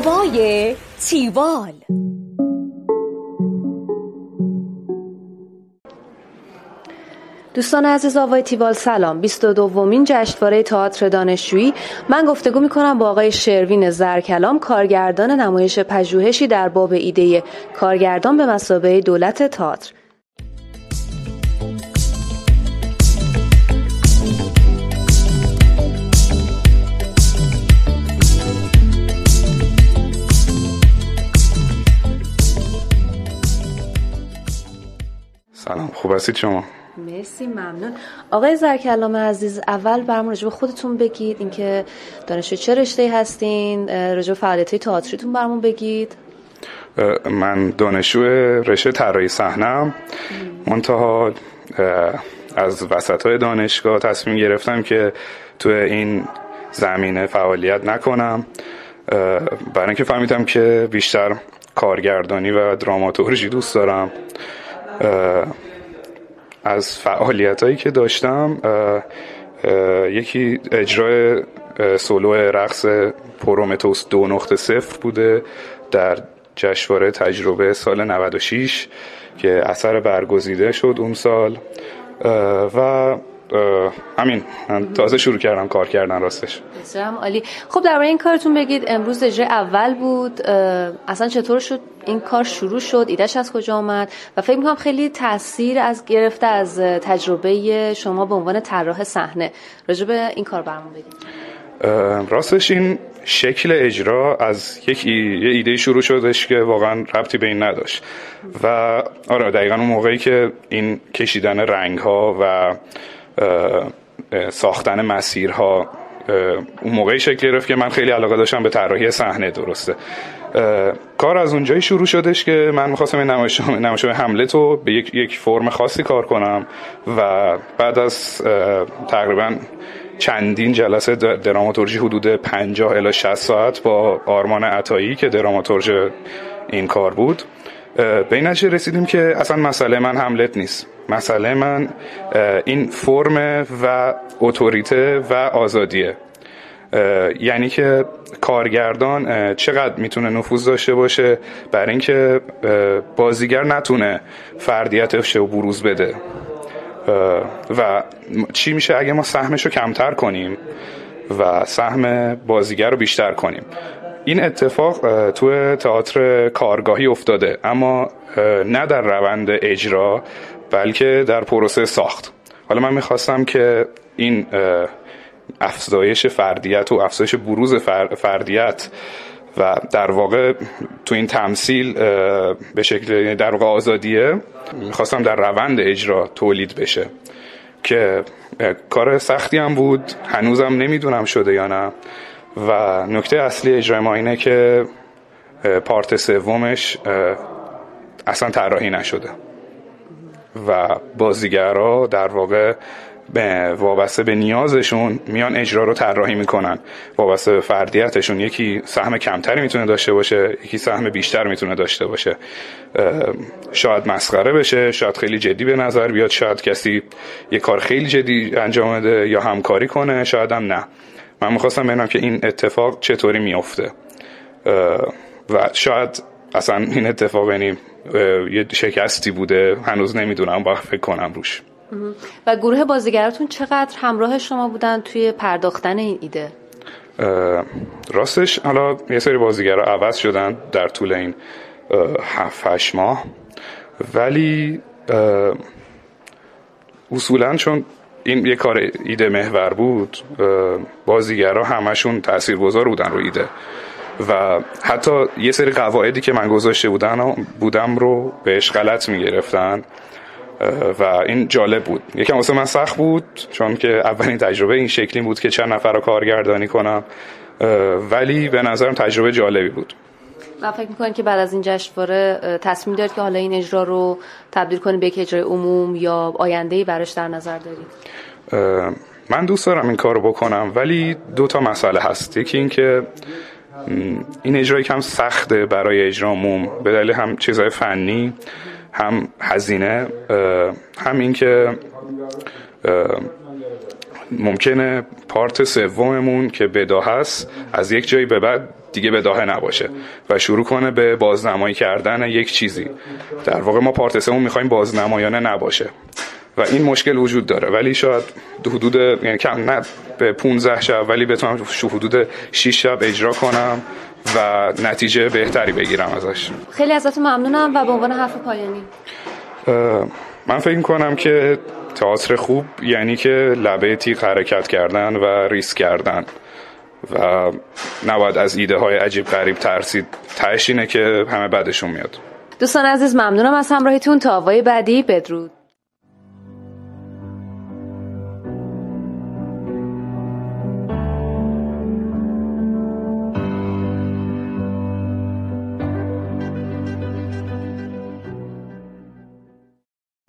هوای تیوال. دوستان عزیز آوای تیوال سلام. 22مین جشنواره تئاتر دانشجویی. من گفتگو میکنم با آقای شروین زرکلام، کارگردان نمایش پژوهشی در باب ایده کارگردان به مثابه دولت تئاتر. سلام، خوب هستید شما؟ مرسی، ممنون. آقای زرکلام عزیز، اول برامون راجع به خودتون بگید، اینکه دانشجو چه رشته‌ای هستین، راجع به فعالیت‌های تئاتریتون برامون بگید. من دانشجو رشته طراحی صحنه‌ام. منتها از وسطای دانشگاه تصمیم گرفتم که تو این زمینه فعالیت نکنم، برای اینکه فهمیدم که بیشتر کارگردانی و دراماتورژی دوست دارم. از فعالیتایی که داشتم یکی اجرای سولو رقص پرومتوس 2.0 بوده در جشنواره تجربه سال 96 که اثر برگزیده شد اون سال و همین. من تازه شروع کردم کار کردن راستش. بسیار عالی. خب درباره این کارتون بگید. امروز اجرای اول بود، اصلا چطور شد این کار شروع شد؟ ایدهش از کجا آمد؟ و فکر می‌کنم خیلی تاثیر از گرفته از تجربه شما به عنوان طراح صحنه. راجع به این کار برامون بگید. راستش این شکل اجرا از یه ایده شروع شدش که واقعا ربطی به این نداشت و آره دقیقاً اون موقعی که این کشیدن رنگ‌ها و ساختن مسیرها اون موقعی شکل گرفت که من خیلی علاقه داشتم به طراحی صحنه. درسته، کار از اونجایی شروع شدش که من می‌خواستم این نمایش هملت رو به یک فرم خاصی کار کنم و بعد از تقریباً چندین جلسه دراماتورژی حدود 50 الی 60 ساعت با آرمان عطایی که دراماتورژ این کار بود، به این نتیجه رسیدیم که اصلا مسئله من هملت نیست. مسئله من این فرم و اتوریته و آزادیه. یعنی که کارگردان چقدر میتونه نفوذ داشته باشه برای اینکه بازیگر نتونه فردیتش رو بروز بده و چی میشه اگه ما سهمش رو کمتر کنیم و سهم بازیگر رو بیشتر کنیم. این اتفاق تو تئاتر کارگاهی افتاده، اما نه در روند اجرا بلکه در پروسه ساخت. حالا من میخواستم که این افزایش فردیت و افزایش بروز فردیت و در واقع تو این تمثیل به شکل در واقع آزادیه میخواستم در روند اجرا تولید بشه که کار سختی هم بود، هنوزم نمیدونم شده یا نه. و نکته اصلی اجرای ما اینه که پارت سومش اصلا طراحی نشده و بازیگرها در واقع وابسته به نیازشون میان اجرا رو طراحی میکنن، وابسته به فردیتشون. یکی سهم کمتری میتونه داشته باشه، یکی سهم بیشتر میتونه داشته باشه. شاید مسخره بشه، شاید خیلی جدی به نظر بیاد، شاید کسی یه کار خیلی جدی انجام بده یا همکاری کنه، شاید هم نه. من میخواستم ببینم که این اتفاق چطوری میفته و شاید اصلا این اتفاق یعنی یه شکستی بوده، هنوز نمیدونم، باید فکر کنم روش. و گروه بازیگراتون چقدر همراه شما بودن توی پرداختن این ایده؟ راستش حالا یه سری بازیگرها عوض شدن در طول این 7-8 ماه، ولی اصولاً چون این یه کار ایده محور بود، بازیگرها همشون تاثیرگذار بودن رو ایده و حتی یه سری قواعدی که من گذاشته بودم رو بهش غلط میگرفتن و این جالب بود. یکم واسه من سخت بود چون که اولین تجربه این شکلی بود که چند نفر رو کارگردانی کنم، ولی به نظرم تجربه جالبی بود. من فکر می‌کنم که بعد از این جشنواره تصمیم دارید که حالا این اجرا رو تبدیل کنید به یک اجرای عموم یا آینده‌ای براش در نظر دارید؟ من دوست دارم این کارو بکنم، ولی 2 مسئله هست. یکی این که این اجرا یکم سخته برای اجرا عموم به دلیل هم چیزای فنی، هم هزینه، هم این که ممکنه پارت سوممون که بدا هست از یک جایی به بعد دیگه بداهه نباشه و شروع کنه به بازنمایی کردن یک چیزی. در واقع ما پارت سوم میخوایم بازنمایانه نباشه و این مشکل وجود داره، ولی شاید حدود یعنی کم نه به 15 شب ولی بتونم حدود 6 شب اجرا کنم و نتیجه بهتری بگیرم ازش. خیلی ازتون ممنونم و به عنوان حرف پایانی من فکر می‌کنم که تئاتر خوب یعنی که لبه تیغ حرکت کردن و ریسک کردن و نباید از ایده های عجیب غریب ترسید. تهش اینه که همه بعدشون میاد. دوستان عزیز ممنونم از همراهیتون. تا آوای بعدی، بدرود.